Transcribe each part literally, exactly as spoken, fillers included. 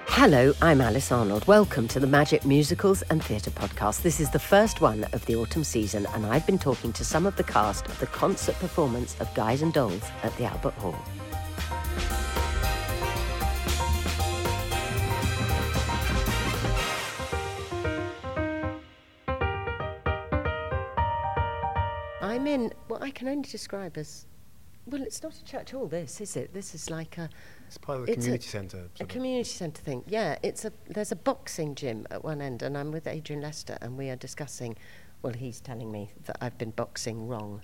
Hello, I'm Alice Arnold. Welcome to the Magic Musicals and Theatre Podcast. This is the first one of the autumn season, and I've been talking to some of the cast of the concert performance of Guys and Dolls at the Albert Hall. I'm in what I can only describe as, well, it's not a church hall, this, is it? This is like a... It's part of the community centre. A community centre thing, yeah. It's a There's a boxing gym at one end, and I'm with Adrian Lester, and we are discussing, well, he's telling me that I've been boxing wrong.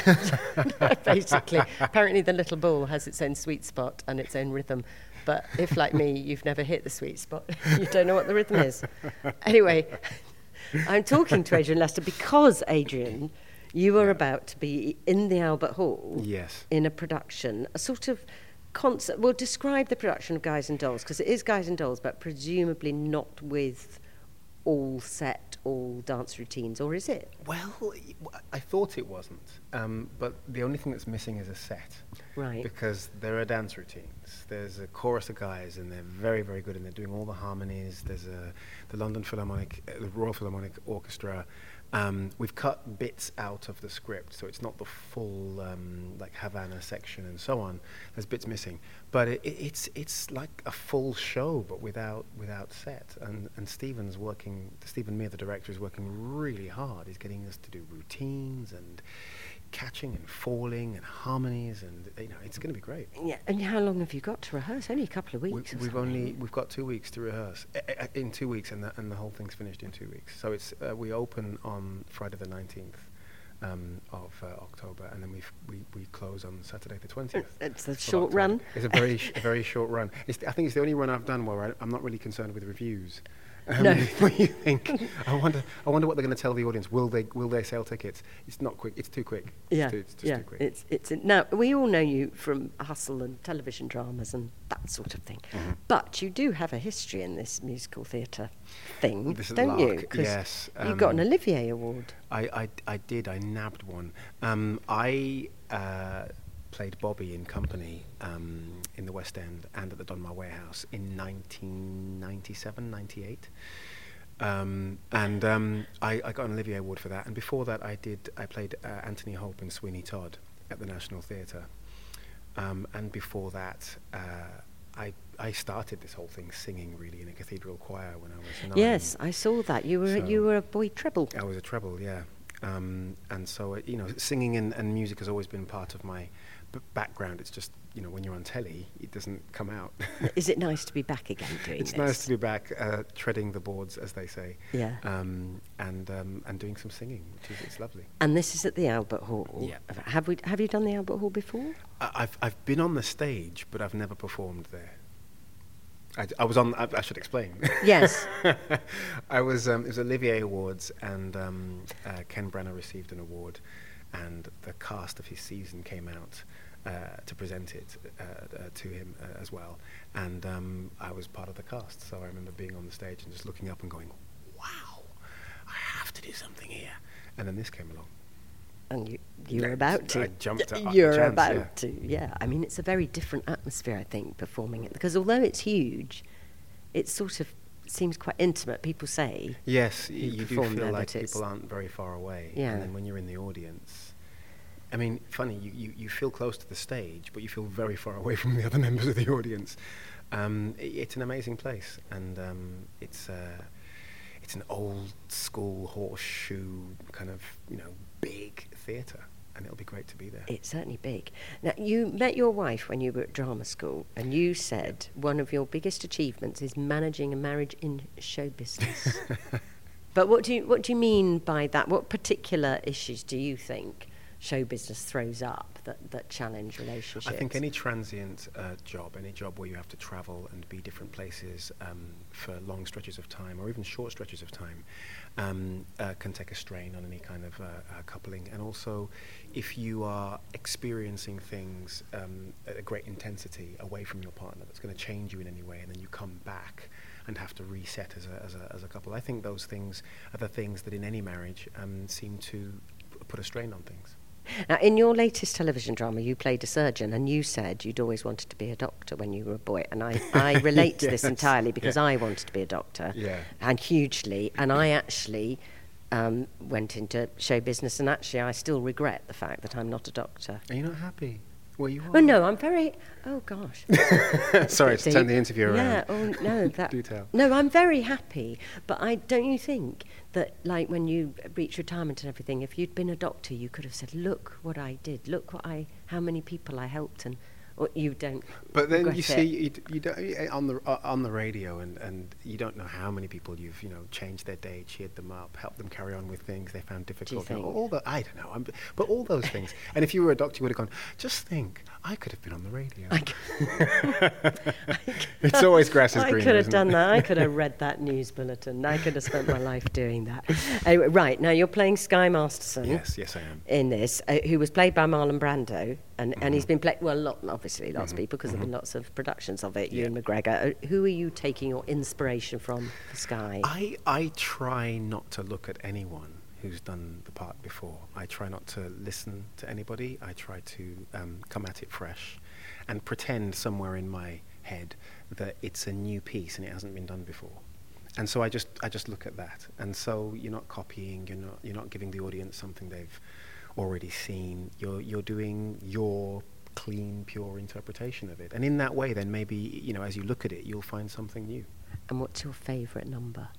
Basically, apparently the little ball has its own sweet spot and its own rhythm, but if, like me, you've never hit the sweet spot, you don't know what the rhythm is. Anyway, I'm talking to Adrian Lester because, Adrian, you are about to be in the Albert Hall. Yes. In a production, a sort of concert. Well, describe the production of Guys and Dolls, because it is Guys and Dolls, but presumably not with all set, all dance routines, or is it? Well, I thought it wasn't, um, but the only thing that's missing is a set. Right. Because there are dance routines. There's a chorus of guys, and they're very, very good, and they're doing all the harmonies. There's a the London Philharmonic, uh, the Royal Philharmonic Orchestra. Um, we've cut bits out of the script, so it's not the full um, like Havana section and so on. There's bits missing, but it, it, it's it's like a full show, but without without set. And and Stephen's working. Stephen Mear, the director, is working really hard. He's getting us to do routines and catching and falling and harmonies, and you know it's going to be great. Yeah. And how long have you got to rehearse? Only a couple of We, weeks. or we've something. only we've got two weeks to rehearse. I, I, in two weeks, and the, and the whole thing's finished in two weeks. So it's uh, we open on Friday the nineteenth um, of uh, October, and then we we we close on Saturday the twentieth. It's a short run. It's a very sh- a very short run. It's th- I think it's the only run I've done where I, I'm not really concerned with reviews. Um, No. What you think? I wonder. I wonder what they're going to tell the audience. Will they? Will they sell tickets? It's not quick. It's too quick. It's Yeah, too, it's just yeah. too quick. It's it's now we all know you from Hustle and television dramas and that sort of thing, Mhm. but you do have a history in this musical theatre thing, This is don't you? lark, 'Cause yes, you got an um, Olivier Award. I, I, I did. I nabbed one. Um, I uh, played Bobby in Company um, in the West End and at the Donmar Warehouse in nineteen ninety-seven, ninety-eight. Um, and um, I, I got an Olivier Award for that. And before that, I did. I played uh, Anthony Hope in Sweeney Todd at the National Theatre. Um, and before that, uh, I I started this whole thing singing really in a cathedral choir when I was nine. Yes, I saw that. You were So- you were a boy treble. I was a treble, yeah. Um, and so, uh, you know, singing and, and music has always been part of my b- background. It's just, you know, when you're on telly, it doesn't come out. Is it nice to be back again doing It's this? nice to be back, uh, treading the boards, as they say, Yeah. um, and um, and doing some singing, which is it's lovely. And this is at the Albert Hall. Yeah. Have we have you done the Albert Hall before? I, I've I've been on the stage, but I've never performed there. I, I was on. I, I should explain. Yes. I was. Um, it was Olivier Awards, and um, uh, Ken Branagh received an award, and the cast of his season came out uh, to present it uh, uh, to him uh, as well. And um, I was part of the cast, so I remember being on the stage and just looking up and going, "Wow, I have to do something here." And then this came along. And you, you were Yeah, about to. I jumped at- at You're the chance, about yeah. to, yeah. I mean, it's a very different atmosphere, I think, performing it. Because although it's huge, it sort of seems quite intimate, people say. Yes, y- You you do perform feel there, like that it's- people aren't very far away. Yeah. And then when you're in the audience, I mean, funny, you, you, you feel close to the stage, but you feel very far away from the other members of the audience. Um, i it's an amazing place, and um, it's uh, it's an old school horseshoe kind of, you know, big theatre, and it'll be great to be there. It's certainly big. Now, you met your wife when you were at drama school, and you said one of your biggest achievements is managing a marriage in show business. But what do you what do you mean by that? What particular issues do you think show business throws up that, that challenge relationships? I think any transient uh, job, any job where you have to travel and be different places um, for long stretches of time, or even short stretches of time, um, uh, can take a strain on any kind of uh, uh, coupling. And also, if you are experiencing things um, at a great intensity away from your partner that's going to change you in any way, and then you come back and have to reset as a, as a, as a couple, I think those things are the things that in any marriage um, seem to p- put a strain on things. Now, in your latest television drama, you played a surgeon, and you said you'd always wanted to be a doctor when you were a boy. And I, I relate to this Yes. entirely because Yeah. I wanted to be a doctor, Yeah. and hugely. And I actually um, went into show business, and actually I still regret the fact that I'm not a doctor. Are you not happy where you are? Oh, no, I'm very... Oh, gosh. Sorry, to turn the interview around. Yeah, oh, no, that... Do tell. No, I'm very happy, but I don't you think that, like, when you reach retirement and everything, if you'd been a doctor, you could have said, look what I did, look what I... how many people I helped, and... Or you don't. But then regret you it. see, you, d- you don't, you- on the uh, on the radio, and, and you don't know how many people you've you know changed their day, cheered them up, helped them carry on with things they found difficult. think? All the I don't know, I'm, but all those things. And if you were a doctor, you would have gone. Just think, I could have been on the radio. I c- It's always grass is I greener. could have isn't done it? that. I could have read that news bulletin. I could have spent my life doing that. Anyway, right, now you're playing Sky Masterson. Yes, yes, I am. In this, uh, who was played by Marlon Brando, and, and he's Mhm. been played, well, lot, obviously lots Mhm, of people, because there have been lots of productions of it, Yeah. Ewan McGregor. Uh, who are you taking your inspiration from for Sky? I, I try not to look at anyone who's done the part before. I try not to listen to anybody. I try to um, come at it fresh and pretend somewhere in my head that it's a new piece and it hasn't been done before. And so I just I just look at that. And so you're not copying, you're not you're not giving the audience something they've already seen. You're you're doing your clean, pure interpretation of it. And in that way, then maybe, you know, as you look at it, you'll find something new. And what's your favourite number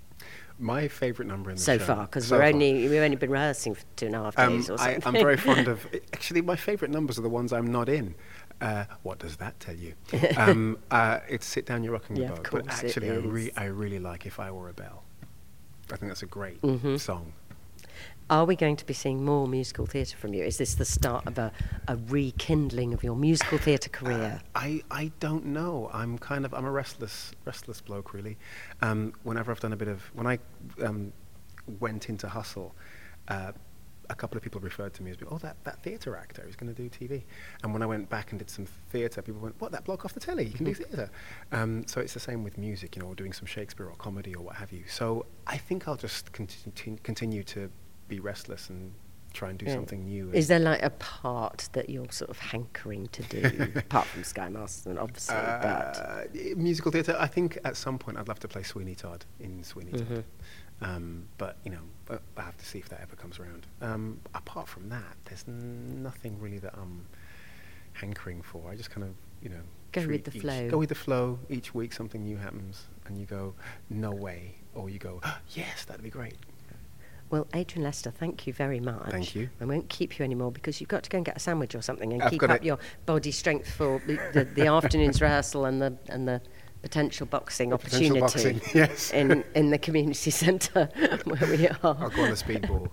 My favourite number in the so show. far? Because so we're far. only we've only been rehearsing for two and a half Um, days or I, something. I'm very fond of. Actually, my favourite numbers are the ones I'm not in. Uh, what does that tell you? um, uh, it's Sit Down, You're Rocking the Yeah, of Boat. But course it actually, I, re- is. I really like If I Were a Bell. I think that's a great Mhm. song. Are we going to be seeing more musical theatre from you? Is this the start of a, a rekindling of your musical theatre career? Uh, I, I don't know. I'm kind of I'm a restless restless bloke really. Um, whenever I've done a bit of when I um, went into Hustle, uh, a couple of people referred to me as being, oh, that, that theatre actor is going to do T V. And when I went back and did some theatre, people went, what, that bloke off the telly? You can do theatre. Um, so it's the same with music, you know, or doing some Shakespeare or comedy or what have you. So I think I'll just conti- continue to be restless and try and do Yeah. something new. Is there like a part that you're sort of hankering to do, apart from Sky Masterson, obviously? but Uh, musical theatre. I think at some point I'd love to play Sweeney Todd in Sweeney Todd. Mhm. Um, but you know, I I have to see if that ever comes around. Um, apart from that, there's n- nothing really that I'm hankering for. I just kind of, you know, Go with treat the each- flow. Go with the flow. Each week something new happens, and you go, no way, or you go, yes, that'd be great. well, Adrian Lester, thank you very much. Thank you. I won't keep you anymore because you've got to go and get a sandwich or something and I've keep got up it. your body strength for the, the, the afternoon's rehearsal and the and the potential boxing Potential opportunity boxing, yes. in in the community centre where we are. I'll go on the speedball.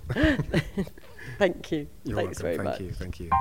Thank you. You're Thanks welcome. very Thank much. you. Thank you.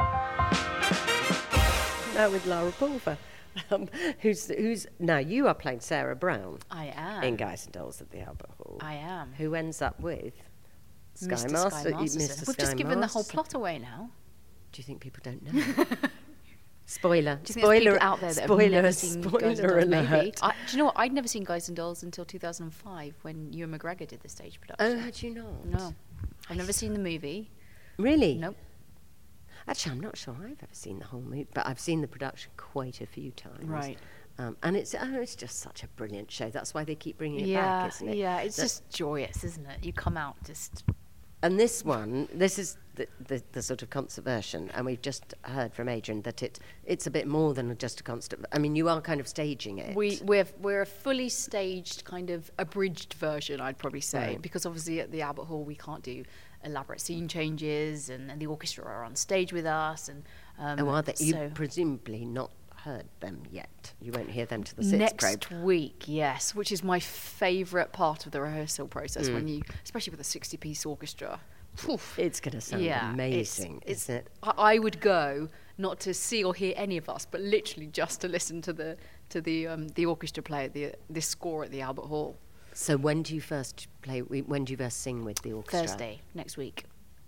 Now with Lara Pulver, um, who's who's now you are playing Sarah Brown I am. in Guys and Dolls at the Albert Hall. I am. Who ends up with Sky Mister Master, Sky you- Masterson. Mister We've Sky just given the whole Masterson. plot away now. Do you think people don't know? Spoiler. Do you think there's spoiler people out there that spoiler, have never seen spoiler Guys and Dolls? alert. Maybe. I, do you know what? I'd never seen Guys and Dolls until two thousand five when Ewan McGregor did the stage Oh, production. had you not? No. I've never seen the movie. Really? Nope. Actually, I'm not sure I've ever seen the whole movie, but I've seen the production quite a few times. Right. Um, and it's oh, it's just such a brilliant show. That's why they keep bringing it Yeah, back, isn't it? yeah. It's That- just joyous, isn't it? You come out just... And this one, this is the, the, the sort of concert version, and we've just heard from Adrian that it it's a bit more than just a concert. I mean, you are kind of staging it. We, we're, we're a fully staged, kind of abridged version, I'd probably say, Right. because obviously at the Albert Hall we can't do elaborate scene changes, and, and the orchestra are on stage with us. And um, oh, are they? You so presumably not heard them yet. You won't hear them to the sixth next probe. week, yes, which is my favourite part of the rehearsal process. Mm. When you, especially with a sixty-piece orchestra. Oof. It's going to sound Yeah, amazing, it's, isn't it? I, I would go not to see or hear any of us, but literally just to listen to the to the um, the orchestra play the this score at the Albert Hall. So when do you first play? When do you first sing with the orchestra? Thursday next week.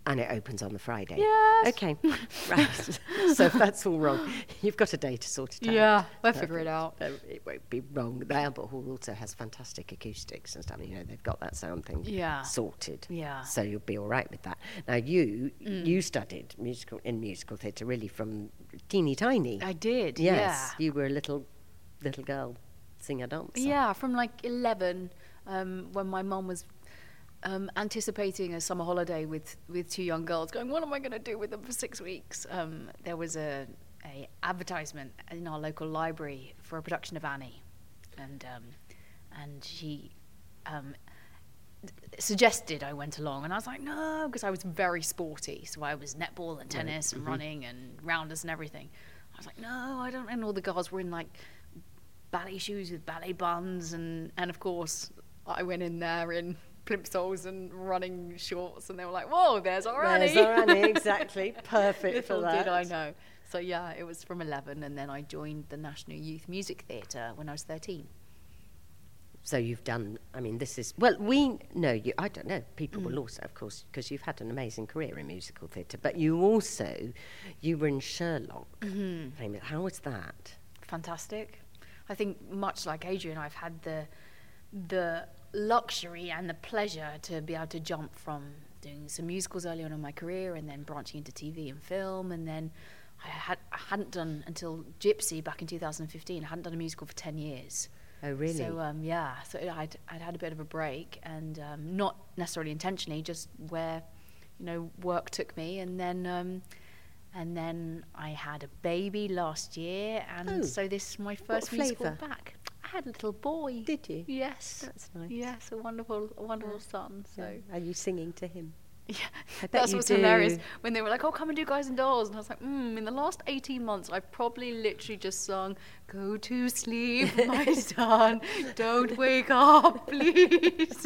And it opens on the Friday. Yes. Okay, right. So if that's all wrong, you've got a day to sort it out. Yeah, we'll Perfect. figure it out. Uh, It won't be wrong. The Albert Hall also has fantastic acoustics and stuff. You know, they've got that sound thing Yeah. sorted. Yeah. So you'll be all right with that. Now you Mm. you studied musical in musical theatre really from teeny tiny. I did, Yes, yeah. you were a little little girl singer dancer. Yeah, from like eleven, um, when my mum was um, anticipating a summer holiday with, with two young girls, going, what am I going to do with them for six weeks? Um, there was a, a advertisement in our local library for a production of Annie, and um, and she um, suggested I went along, and I was like, no, because I was very sporty, so I was netball and tennis and running and rounders and everything. I was like, no, I don't. And all the girls were in like ballet shoes with ballet buns, and, and of course I went in there in plimsolls and running shorts, and they were like, whoa, there's our There's Annie. our Annie, exactly. Perfect Little for that. did I know. So yeah, it was from eleven, and then I joined the National Youth Music Theatre when I was thirteen. So you've done, I mean, this is, well, we know you, I don't know, people Mm. will also, of course, because you've had an amazing career in musical theatre, but you also, you were in Sherlock. Mm-hmm. Famous. How was that? Fantastic. I think much like Adrian, I've had the the luxury and the pleasure to be able to jump from doing some musicals early on in my career and then branching into T V and film, and then I had I hadn't done until Gypsy back in two thousand fifteen. I hadn't done a musical for ten years. Oh, really? So um, yeah, so I'd I'd had a bit of a break, and um, not necessarily intentionally, just where, you know, work took me, and then um, and then I had a baby last year, and Oh, so this is my first musical flavour? back. I had a little boy. Did you? Yes. That's nice. Yes, a wonderful, a wonderful son. So Yeah. Are you singing to him? yeah, I bet that's you what's do. hilarious. When they were like, "Oh, come and do Guys and Dolls," and I was like, "Hmm." In the last eighteen months, I've probably literally just sung "Go to sleep, my son. Don't wake up, please."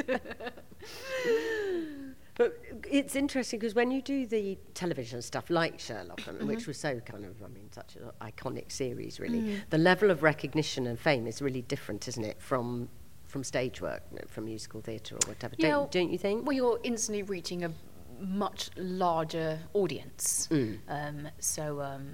But it's interesting because when you do the television stuff like Sherlock, and which was so kind of, I mean, such an iconic series, really, the level of recognition and fame is really different, isn't it, from from stage work, from musical theatre or whatever. Yeah, Don't, don't you think? Well, you're instantly reaching a much larger audience. Mm. Um, so, um,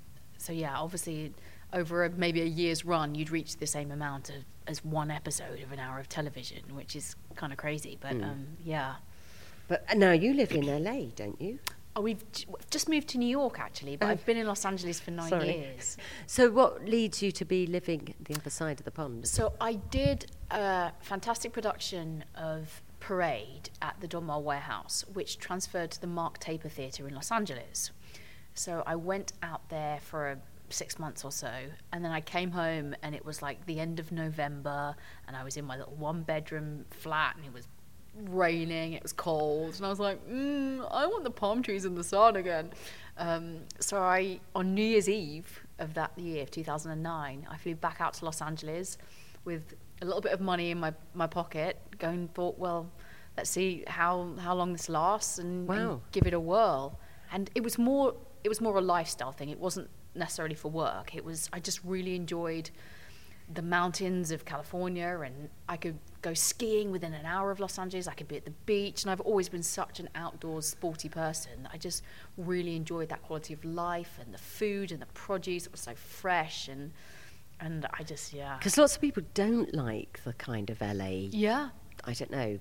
so yeah, obviously, over a, maybe a year's run, you'd reach the same amount of, as one episode of an hour of television, which is kind of crazy. But Mm. um, yeah. But now you live in L A, don't you? Oh, we've j- we've just moved to New York, actually, but Oh. I've been in Los Angeles for nine Sorry. years. So what leads you to be living the other side of the pond? So I did a fantastic production of Parade at the Donmar Warehouse, which transferred to the Mark Taper Theatre in Los Angeles. So I went out there for a six months or so, and then I came home, and it was like the end of November, and I was in my little one-bedroom flat, and it was raining, it was cold, and I was like, mm, I want the palm trees in the sun again. Um, so I, on New Year's Eve of that year, two thousand nine, I flew back out to Los Angeles with a little bit of money in my, my pocket, going and thought, well, let's see how, how long this lasts, and, Wow. and give it a whirl. And it was more it was more a lifestyle thing. It wasn't necessarily for work. It was, I just really enjoyed the mountains of California, and I could go skiing within an hour of Los Angeles. I could be at the beach, and I've always been such an outdoors sporty person. I just really enjoyed that quality of life, and the food and the produce. It was so fresh, and and I just, yeah. Because lots of people don't like the kind of L A, Yeah. I don't know,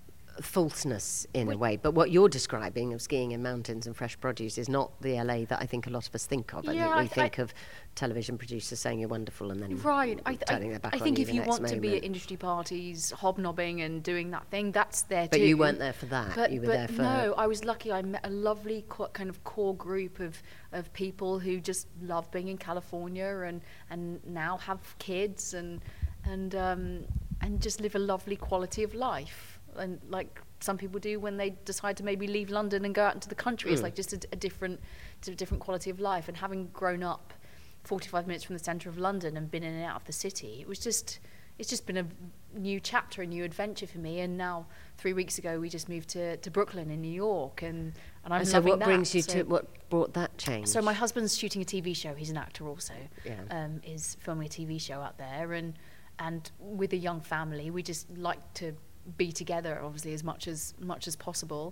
falseness in Well- a way. But what you're describing of skiing in mountains and fresh produce is not the L A that I think a lot of us think of. I Yeah, think I we th- think I- of television producers saying you're wonderful and then Right. I, th- turning I, their back I on think you if the you next want to be moment. at industry parties, hobnobbing and doing that thing, that's there But too. you weren't there for that. But, you were but there for no, I was lucky. I met a lovely co- kind of core group of, of people who just love being in California, and, and now have kids, and and um, and just live a lovely quality of life, and like some people do when they decide to maybe leave London and go out into the country. It's Mm. like just a, a different, a different quality of life. And having grown up forty-five minutes from the centre of London and been in and out of the city, it was just, it's just been a new chapter, a new adventure for me. And now, three weeks ago, we just moved to, to Brooklyn in New York, and, and I'm and so loving what that. brings you So- to, what brought that change? So my husband's shooting a T V show. He's an actor also. Yeah. Um, is filming a T V show out there, and and with a young family, we just like to be together, obviously, as much as much as possible.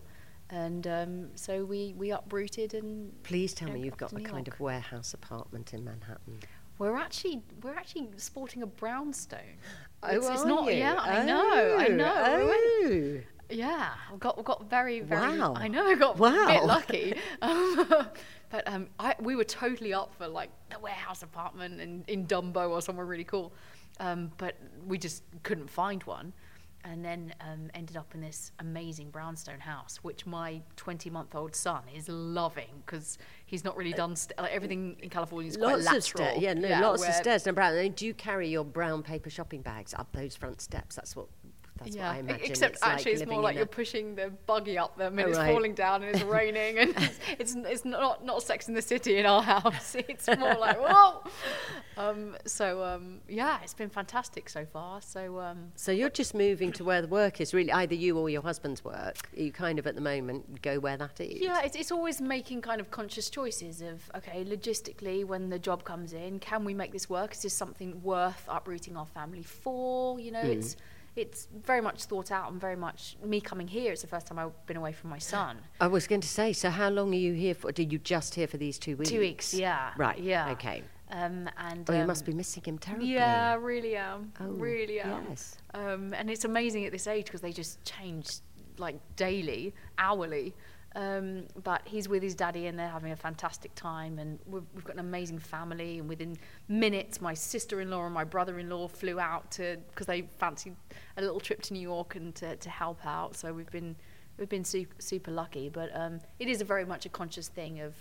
And um, so we, we uprooted and... Please tell you know, me you've off got to a New kind York. of warehouse apartment in Manhattan. We're actually we're actually sporting a brownstone. Oh, it's, it's are not. you? Yeah, I know. I know. We went- Oh. yeah, we got we got very very. Wow. I know. I got Wow. a bit lucky. Um, but um, I we were totally up for like the warehouse apartment in in Dumbo or somewhere really cool, um, but we just couldn't find one. And then um, ended up in this amazing brownstone house, which my twenty-month-old son is loving because he's not really done st- like everything in California is quite Lots lateral. of stairs, yeah, no, lots of where- stairs. And brown. And do you carry your brown paper shopping bags up those front steps? That's what. That's yeah, what I imagine. except it's actually like it's more living like in you're a- pushing the buggy up them and Oh, it's right. falling down and it's raining and it's it's not not Sex in the City in our house. It's more like whoa. Um, so um, yeah, it's been fantastic so far. So um, So you're just moving to where the work is, really, either you or your husband's work. You kind of at the moment go where that is. yeah, it's it's always making kind of conscious choices of okay, logistically when the job comes in, can we make this work? Is this something worth uprooting our family for? You know, Mm. it's. It's very much thought out and very much me coming here. It's the first time I've been away from my son. I was going to say, so how long are you here for? Did you just here for these two weeks? Two weeks, yeah. Right, Yeah. okay. Um, and Oh, you um, must be missing him terribly. Yeah, I really am. Oh, really am. yes. Um, and it's amazing at this age because they just change like daily, hourly. Um, but he's with his daddy and they're having a fantastic time. And we've, we've got an amazing family. And within minutes, my sister-in-law and my brother-in-law flew out to because they fancied a little trip to New York and to, to help out. So we've been we've been super, super lucky. But um, it is a very much a conscious thing of,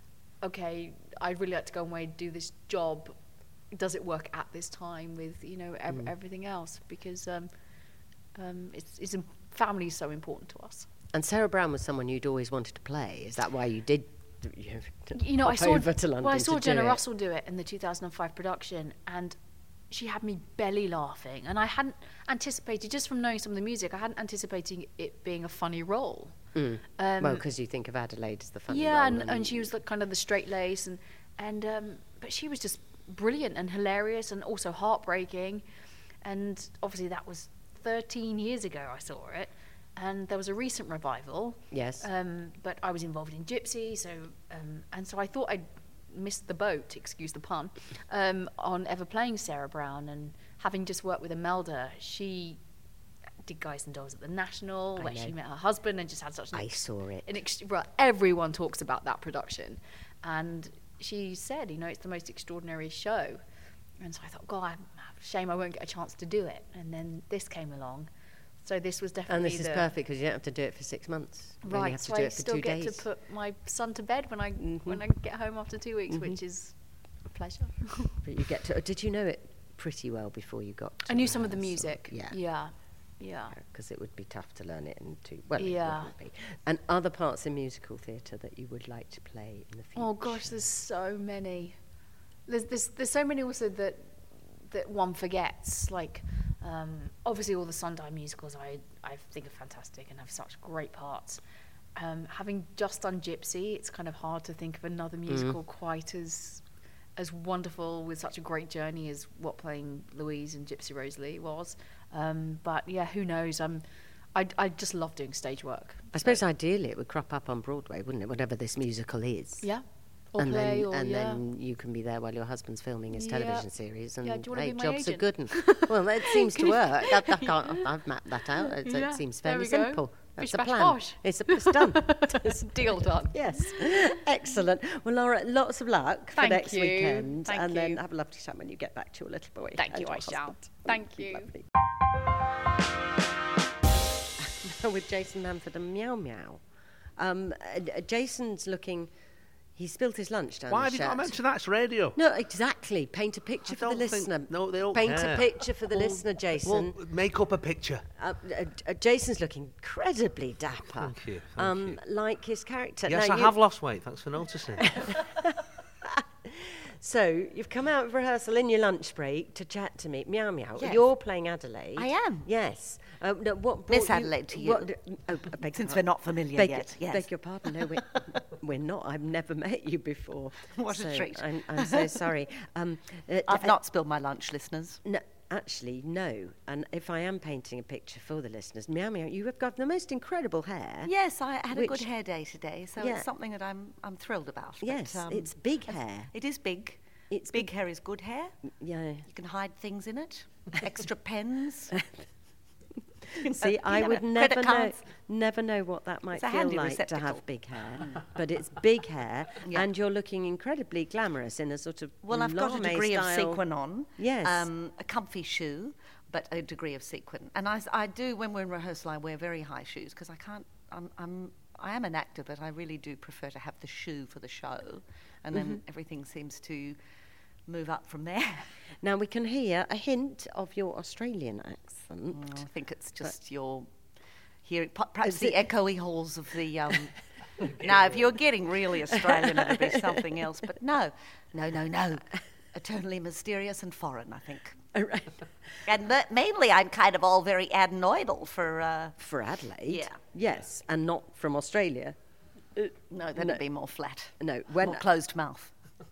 okay, I'd really like to go away and do this job. Does it work at this time with, you know, ev- Mm. everything else? Because um, um, it's, it's family is so important to us. And Sarah Brown was someone you'd always wanted to play. Is that why you did, you know, You know, I hop saw over to London well, I saw to do Jenna it? Russell do it in the two thousand five production, and she had me belly laughing. And I hadn't anticipated, just from knowing some of the music, I hadn't anticipated it being a funny role. Mm. Um, well, because you think of Adelaide as the funny yeah, role. and, and she was the, kind of the straight lace, and and um, but she was just brilliant and hilarious, and also heartbreaking. And obviously, that was thirteen years ago. I saw it, and there was a recent revival. Yes. Um, but I was involved in Gypsy, so um, and so I thought I'd missed the boat, excuse the pun, um, on ever playing Sarah Brown. And having just worked with Imelda, she did Guys and Dolls at the National, I where know. she met her husband and just had such an I ex- saw it. an ex- well, everyone talks about that production, and she said, you know, it's the most extraordinary show. And so I thought, God, shame I won't get a chance to do it. And then this came along, so this was definitely And this is the perfect because you don't have to do it for six months. You only right. have to So do I it for still two get days. to put my son to bed when I Mhm. when I get home after two weeks, Mhm. which is a pleasure. But you get to. Did you know it pretty well before you got? To I knew some of the rehearsal? music. Yeah. Yeah, yeah. Because it would be tough to learn it in two. Well, Yeah. it wouldn't be. And other parts in musical theatre that you would like to play in the future? Oh gosh, there's so many. There's there's there's so many also that that one forgets. Like um, obviously all the Sondheim musicals I I think are fantastic and have such great parts. Um, having just done Gypsy, it's kind of hard to think of another musical quite as as wonderful with such a great journey as what playing Louise and Gypsy Rose Lee was. Um, but yeah, who knows? Um, I I just love doing stage work. I suppose ideally it would crop up on Broadway, wouldn't it? Whatever this musical is. Yeah. Or and play, then, or and yeah. then you can be there while your husband's filming his Yeah. television series. And Yeah, do you wanna hey, be my jobs are agent? good. And, well, that seems to work. I, I can't, I've mapped that out. It, Yeah, it seems there fairly we go. simple. That's Bish, the bash, plan. bosh. It's, it's done. It's deal done. Yes. Excellent. Well, Laura, lots of luck for Thank next you. weekend. Thank and then you. have a lovely time when you get back to your little boy. Thank and you, your I shall. husband. Thank Be you. lovely. With Jason Manford and Meow Meow. Um, uh, Jason's looking... He spilled his lunch down Why his have you got shirt. to mention that? It's radio. No, exactly. Paint a picture I for the don't think- listener. no, they don't Paint care. a picture for the Well, listener, Jason. Well, make up a picture. Uh, uh, uh, Jason's looking incredibly dapper. Thank you, thank um, you. Like his character. Yes, Now, I you- have lost weight. Thanks for noticing. So, you've come out of rehearsal in your lunch break to chat to me. Meow Meow. Yes. You're playing Adelaide. I am. Yes. Uh, no, what brought Miss Adelaide to you. What, oh, I beg Since your we're not familiar beg yet, Your, yes. Beg your pardon. No, we're, we're not. I've never met you before. What a so treat. I'm, I'm so sorry. Um, uh, I've uh, not spilled my lunch, listeners. No, actually, no. And if I am painting a picture for the listeners, Meow Meow, you have got the most incredible hair. Yes, I had a Which- good hair day today, so Yeah. it's something that I'm I'm thrilled about. but, Yes, um, it's big it's- hair. It is big. It's big hair is good hair. Yeah. You can hide things in it. Extra pens. See, you I know, would credit never know, cards. never know what that might It's a feel handy like to receptacle. have big hair, but it's big hair, Yeah. and you're looking incredibly glamorous in a sort of Well, I've got a lame degree of style. sequin on. Yes. Um, a comfy shoe, but a degree of sequin. And I, s- I do, when we're in rehearsal, I wear very high shoes because I can't, I'm, I'm, I am an actor, but I really do prefer to have the shoe for the show. And then Mm-hmm. everything seems to move up from there. Now we can hear a hint of your Australian accent. I think it's just your hearing, p- perhaps Is the it- echoey halls of the. Um, no, if you're getting really Australian, it'll be something else. But no, no, no, no. Eternally mysterious and foreign, I think. Right. And ma- mainly, I'm kind of all very adenoidal for. Uh, For Adelaide, Yeah. yes, and not from Australia. no, that'd No. be more flat. No, when more closed mouth.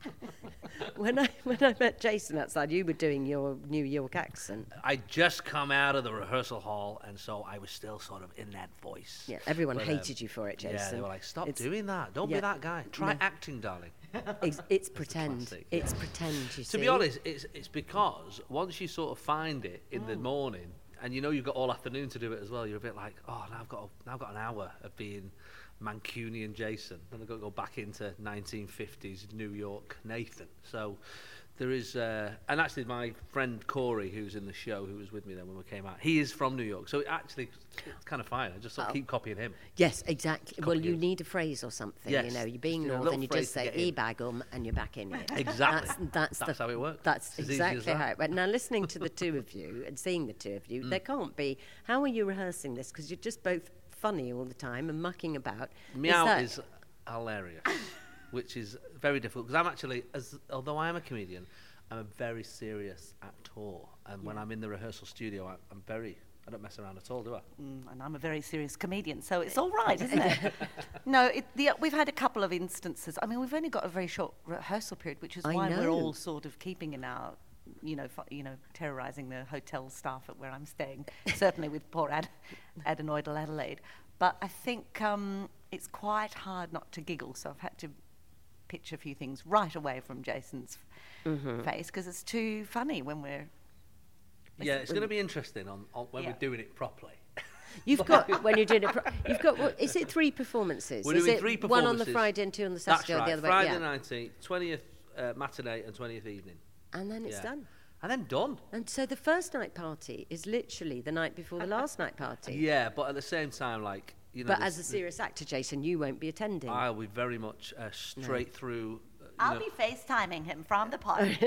when I when I met Jason outside, you were doing your New York accent. I just come out of the rehearsal hall, and so I was still sort of in that voice. Yeah, everyone But, um, hated you for it, Jason. Yeah, they were like, "Stop It's- doing that! Don't yeah. be that guy. Try No. acting, darling." It's, it's pretend. classic, It's pretend. You see. To be honest, it's it's because once you sort of find it in Mm. the morning, and you know you've got all afternoon to do it as well, you're a bit like, "Oh, now I've got a, now I've got an hour of being Mancunian Jason, and I've got to go back into nineteen fifties New York Nathan." So there is, uh, and actually my friend Corey, who's in the show, who was with me then when we came out, he is from New York, so it actually it's kind of fine. I just sort of Oh. keep copying him. Yes, exactly. Well, you Copy. need a phrase or something. Yes, You know, you're being just a northern, little you phrase just to say get in. e-bagum and you're back in it. Exactly. That's, that's, That's the, how it works. That's It's as easy as exactly that. how it went. Now, listening to the two of you and seeing the two of you, there can't be. How are you rehearsing this? Because you're just both funny all the time and mucking about. Meow that- is hilarious, which is very difficult because I'm actually, as although I am a comedian, I'm a very serious actor, and when I'm in the rehearsal studio, I, I'm very, I don't mess around at all, do I? Mm, and I'm a very serious comedian, so it's all right, isn't it? No, it, the, we've had a couple of instances. I mean, we've only got a very short rehearsal period, which is I why we're know. all sort of keeping in our, you know, fu- you know, terrorising the hotel staff at where I'm staying. Certainly with poor Ad, adenoidal Adelaide. But I think um, it's quite hard not to giggle, so I've had to pitch a few things right away from Jason's Mm-hmm. face because it's too funny when we're. Yeah, it's going to be interesting on, on when Yeah. we're doing it properly. You've got when you're doing it. Pro- you've got. What, is it three performances? We're is doing it three one on the performances. Friday and two on the That's Saturday, or right. the other way? Friday Yeah. nineteenth, twentieth uh, matinee, and twentieth evening. And then it's Yeah. done. And then done. And so the first night party is literally the night before the last night party. Yeah, but at the same time, like you know, But there's- as a serious actor, Jason, you won't be attending. I'll be very much uh, straight through. Uh, you I'll know, be FaceTiming him from the party.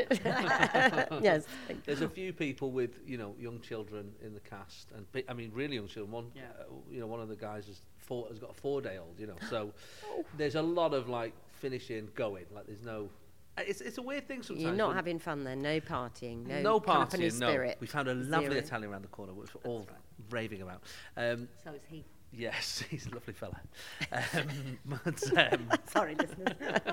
Yes. There's a few people with you know young children in the cast, and pe- I mean really young children. One, Yeah. uh, you know, one of the guys is four, has got a four-day-old. You know, so there's a lot of like finishing, going. Like there's no. It's it's a weird thing sometimes. You're not when- having fun then. No partying. No, no company partying. No, spirit. we found a lovely Zero. Italian around the corner, which we're all raving about. Um, So is he. yes, he's a lovely fella. Um, but, um, Sorry, listeners.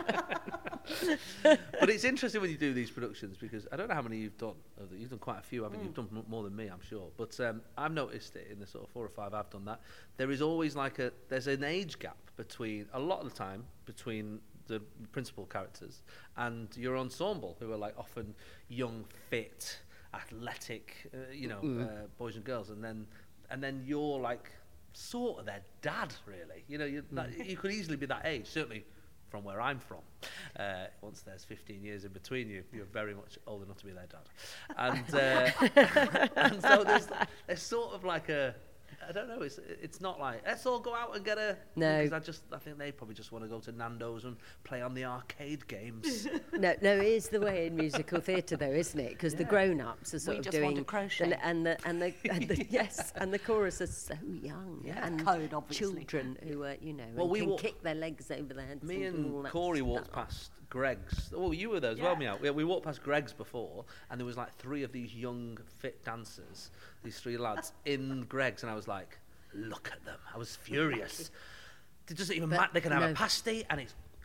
but it's interesting when you do these productions because I don't know how many you've done. of the- You've done quite a few, haven't you? You've done m- more than me, I'm sure. But um, I've noticed it in the sort of four or five I've done that. There is always like a there's an age gap between a lot of the time between the principal characters and your ensemble, who are like often young, fit, athletic, uh, you know, uh, boys and girls, and then and then you're like sort of their dad, really. You know, you like, you could easily be that age, certainly. From where I'm from, uh, once there's fifteen years in between you, you're very much old enough to be their dad, and uh, and so there's there's sort of like a I don't know. It's it's not like let's all go out and get a No. Because I just I think they probably just want to go to Nando's and play on the arcade games. No, no, it is the way in musical theatre, though, isn't it? Because the grown-ups are sort We of just doing want to crochet. the- and the and the, and the yes, and the chorus are so young, Yeah, and code, obviously. children who are you know Well, and we can walk- kick their legs over their heads. Me and do all and that Corey walked stuff. past Greg's. Oh, you were there as well, Yeah. Meow. We, we walked past Greg's before, and there was like three of these young, fit dancers, these three lads in Greg's, and I was like, look at them. I was furious. It doesn't even But matter. They can have no. a pasty, and it's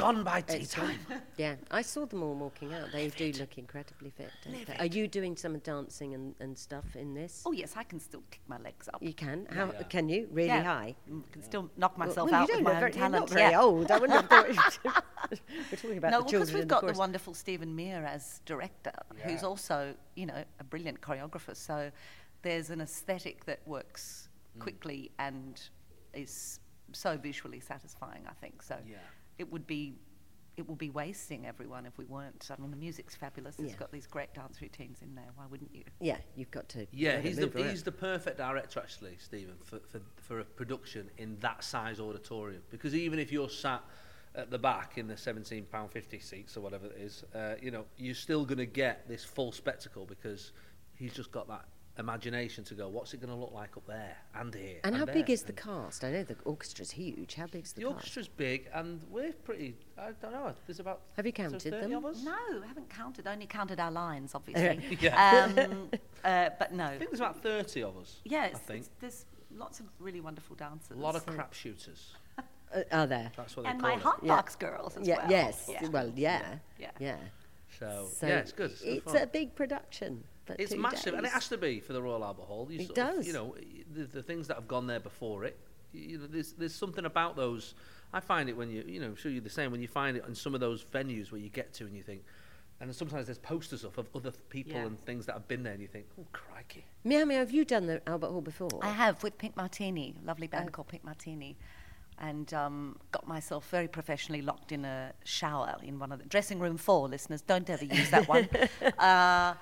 gone by tea It's time. Yeah, I saw them all walking out. They do look incredibly fit, don't Live they? it. Are you doing some dancing and, and stuff in this? Oh yes, I can still kick my legs up. You can? How Yeah. can you? Really Yeah. high? Mm, can still knock myself well, out you with don't my look own very, you're talent. not very yeah. old. I wouldn't have thought. We're talking about No, the because children we've in got the the chorus. wonderful Stephen Mear as director, who's Yeah. also, you know, a brilliant choreographer. So there's an aesthetic that works Mm. quickly and is so visually satisfying, I think. So Yeah. it would be it would be wasting everyone if we weren't. I mean, the music's fabulous. It's Yeah. got these great dance routines in there. Why wouldn't you? Yeah, you've got to. Yeah, let it he's the move around. he's the perfect director actually, Stephen, for, for for a production in that size auditorium. Because even if you're sat at the back in the seventeen pound fifty seats or whatever it is, uh, you know, you're still going to get this full spectacle because he's just got that imagination to go, what's it going to look like up there and here And how there? big is the And cast? I know the orchestra's huge. How big's the, the cast? orchestra's big and we're pretty, I don't know, there's about Have you is there counted thirty them? of us? No, I haven't counted. Only counted our lines, obviously. Yeah. Um, uh, but no. I think there's about thirty of us. Yeah, I it's, think. it's, there's lots of really wonderful dancers. A lot of So- crap shooters. Uh, are there? That's what they And call my it. hot Yeah. box girls as Yeah. well. Yes. Yeah. Well, yeah. Yeah. Yeah. So, So yeah, it's good. It's, good It's fun. a big production. For It's two massive, and it days. has to be for the Royal Albert Hall. You It sort of- does. you know, the, the things that have gone there before it. You know, there's there's something about those. I find it when you, you know, I'm sure you're the same. When you find it in some of those venues where you get to and you think, and then sometimes there's posters up of other th- people Yeah. and things that have been there, and you think, oh crikey. Meow Meow, have you done the Albert Hall before? I have with Pink Martini, a lovely band Oh. called Pink Martini, and um, got myself very professionally locked in a shower in one of the dressing room four. Listeners, don't ever use that one. uh,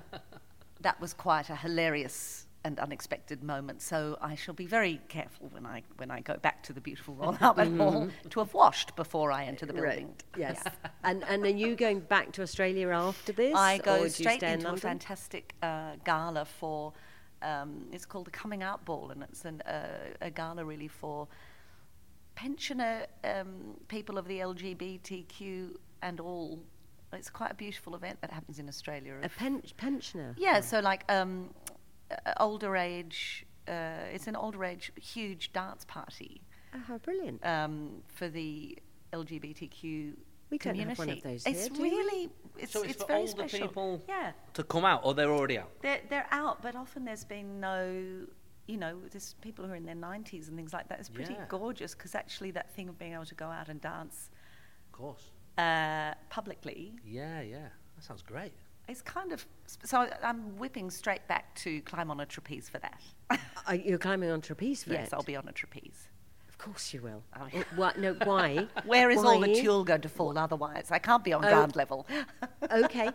that was quite a hilarious and unexpected moment. So I shall be very careful when I when I go back to the beautiful Royal Albert Hall to have washed before I enter the building. Right. Yes. and and are you going back to Australia after this? I or do go you straight stay in into a London? fantastic uh, gala for, um, it's called the Coming Out Ball, and it's an, uh, a gala really for pensioner um, people of the L G B T Q and all. It's quite a beautiful event that happens in Australia. A of- pen- pensioner. yeah, so like um, uh, older age, uh, it's an older age huge dance party Oh, how brilliant. um, for the L G B T Q We don't community. have one of those It's here, do we? really, it's, So it's it's for very older special. people? Yeah. To come out, or they're already out. They're, they're out, but often there's been no, you know, there's people who are in their nineties and things like that. It's pretty Yeah. gorgeous because actually that thing of being able to go out and dance Of course. uh, publicly Yeah, yeah. That sounds great. is kind of, so I'm whipping straight back to climb on a trapeze for that. Are you climbing on trapeze for Yes, it? I'll be on a trapeze. Of course you will. Oh, Uh, What? No, why? Where is all the Why? tulle going to fall otherwise? I can't be on Oh. ground level. Okay.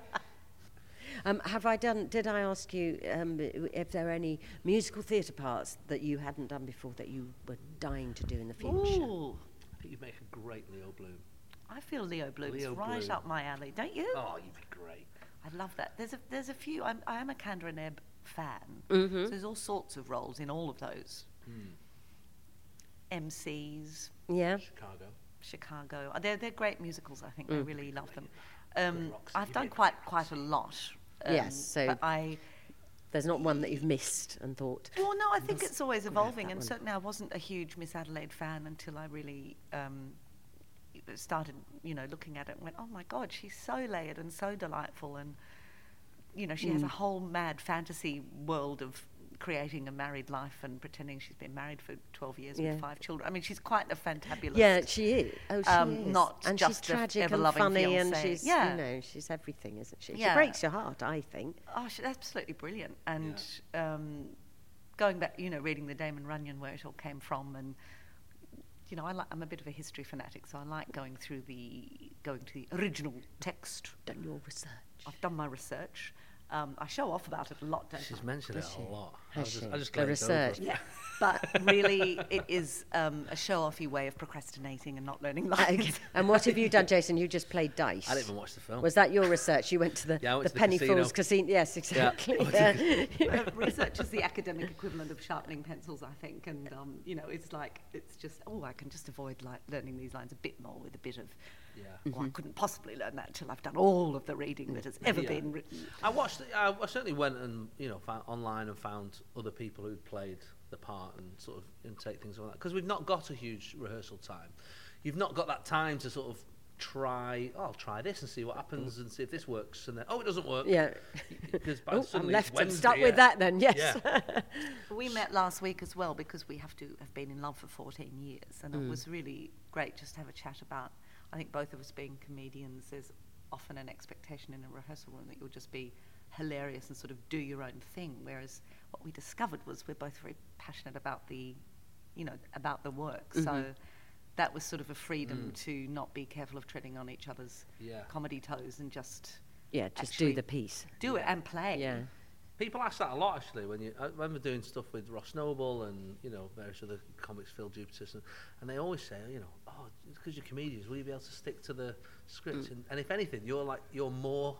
Um, have I done? Did I ask you um, if there are any musical theatre parts that you hadn't done before that you were dying to do in the future? Ooh, I think you'd make a great Leo Bloom. I feel Leo Bloom's Leo right Bloom. up my alley, don't you? Oh, you'd be great. I love that. There's a there's a few. I'm, I am a Kander and Ebb fan. Mhm. So there's all sorts of roles in all of those. M Cs, Yeah. Chicago. Chicago. Uh, They're they're great musicals. I think I Mm. really love them. Um, Roxy, I've you done did. quite quite a lot. Um, Yes, so- but I There's not one that you've missed and thought. well no, I think it's always have evolving, that and one. certainly I wasn't a huge Miss Adelaide fan until I really. Um, started, you know, looking at it and went, oh my God, she's so layered and so delightful, and you know, she has a Mm. whole mad fantasy world of creating a married life and pretending she's been married for twelve years Yeah. with five children. I mean, she's quite a fantabulous. Yeah, she is. Oh, she Um, is. not and just she's a tragic and ever-loving funny, and fiancé. she's Yeah. you know she's everything, isn't she? She Yeah. breaks your heart, I think. Oh, she's absolutely brilliant. And um, going back, you know, reading the Damon Runyon, where it all came from, and you know, I like, I'm a bit of a history fanatic, so I like going through the going to the original text. Done your research. I've done my research. Um, I show off about it a lot, don't She's I? mentioned it Has a she? lot. I Has was just, she? I just The glazed over. research. Yeah, but really, it is um, a show-offy way of procrastinating and not learning lines. Okay. And what have you done, Jason? You just played dice. I didn't even watch the film. Was that your research? You went to the, Yeah, I went the to the Penny casino. Falls Casino. Yes, exactly. Yeah. Yeah. Uh, research is the academic equivalent of sharpening pencils, I think, and um, you know, it's like it's just oh, I can just avoid like learning these lines a bit more with a bit of. Yeah. Well, I couldn't possibly learn that until I've done all of the reading that has ever Yeah. been written. I watched. The, I, I certainly went and you know found online and found other people who'd played the part and sort of and take things like that because we've not got a huge rehearsal time. You've not got that time to sort of try, oh, I'll try this and see what happens and see if this works. And then, oh, it doesn't work. Yeah. Because Oh, I'm suddenly left it's and stuck Wednesday, with yeah. that then, yes. Yeah. We met last week as well because we have to have been in love for fourteen years, and Mm. it was really great just to have a chat about, I think both of us being comedians, there's often an expectation in a rehearsal room that you'll just be hilarious and sort of do your own thing, whereas what we discovered was we're both very passionate about the, you know, about the work. Mm-hmm. So that was sort of a freedom Mm. to not be careful of treading on each other's Yeah. comedy toes and just Yeah, just actually do the piece. do it and play. Yeah. People ask that a lot, actually, when you I remember doing stuff with Ross Noble and, you know, various other comics, Phil Jupitus, and, and they always say, you know, oh, because you're comedians, will you be able to stick to the script? Mm. And, and if anything, you're like, you're more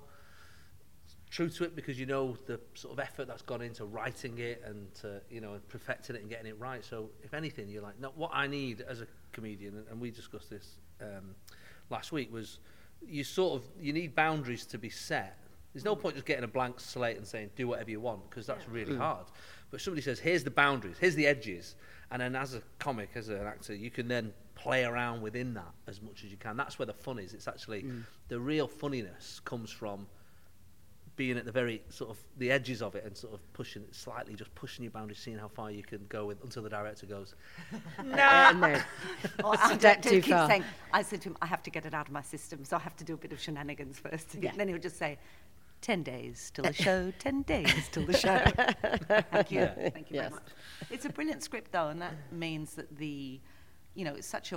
true to it because you know the sort of effort that's gone into writing it and, to, you know, perfecting it and getting it right. So if anything, you're like, no, what I need as a comedian, and, and we discussed this um, last week, was you sort of, you need boundaries to be set. There's no point just getting a blank slate and saying, do whatever you want, because that's really Mm. hard. But somebody says, here's the boundaries, here's the edges. And then as a comic, as an actor, you can then play around within that as much as you can. That's where the fun is. It's actually, Mm. the real funniness comes from being at the very sort of the edges of it and sort of pushing it slightly, just pushing your boundaries, seeing how far you can go with, until the director goes, Nah. Uh, no. Or That's a I step do too keep far. saying, I said to him, I have to get it out of my system, so I have to do a bit of shenanigans first. Yeah. And then he would just say, ten days till the show, ten days till the show. Thank you. Yeah. Thank you Yes. very much. It's a brilliant script, though, and that means that the, you know, it's such a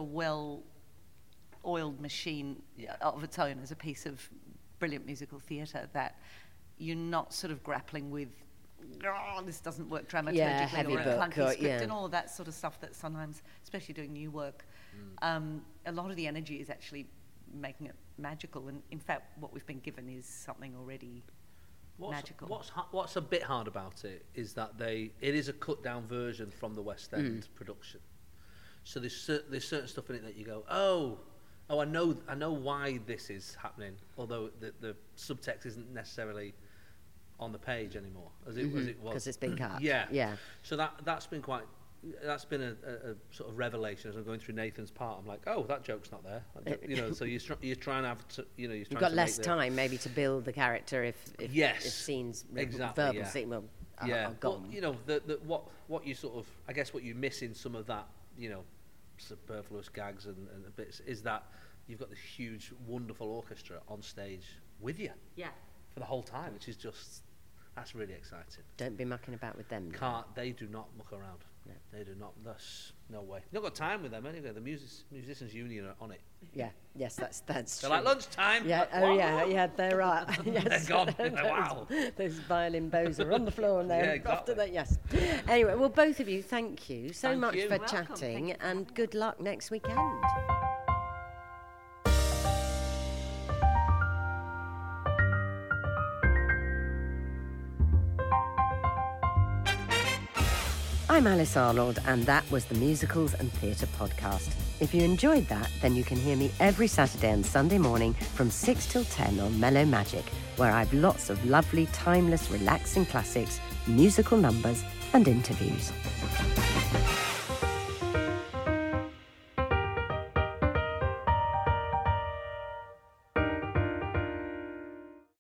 well-oiled machine Yeah. of its own as a piece of brilliant musical theatre that you're not sort of grappling with, oh, this doesn't work dramaturgically, Yeah, heavy or a book, clunky or- script, yeah. and all of that sort of stuff that sometimes, especially doing new work, um, a lot of the energy is actually making it magical. And in fact, what we've been given is something already What's, magical. What's ha- what's a bit hard about it is that they it is a cut down version from the West End production. So there's cer- there's certain stuff in it that you go, oh, oh, I know I know why this is happening, although the the subtext isn't necessarily on the page anymore as it as it was. Because it's been cut. Yeah. Yeah. So that that's been quite. That's been a, a, a sort of revelation as I'm going through Nathan's part. I'm like, oh, that joke's not there. That jo- you know, so you're str- you're trying to have to, you know, you're You've trying got to less make the, time maybe to build the character if if, Yes, if scenes, exactly, verbal yeah. scene, well, are, yeah, are well, gone. you know, the, the, what what you sort of, I guess, what you miss in some of that, you know, superfluous gags and, and bits is that you've got this huge, wonderful orchestra on stage with you Yeah. for the whole time, which is just that's really exciting. Don't be mucking about with them. Can't they do not muck around? No. They do not. That's no way. You've not got time with them anyway. The music, musicians union are on it. Yeah, yes, that's that's They're true. like lunchtime. Yeah, Like, oh what? yeah, yeah, they're right. Yes. They're gone. Like, wow. Those, those violin bows are on the floor and they're Yeah, off to exactly. the, yes. Anyway, well, both of you, thank you so Thank much you. for Welcome. Thank chatting, you for and having good luck next weekend. I'm Alice Arnold, and that was the Musicals and Theatre podcast. If you enjoyed that, then you can hear me every Saturday and Sunday morning from six till ten on Mellow Magic, where I've lots of lovely, timeless, relaxing classics, musical numbers, and interviews.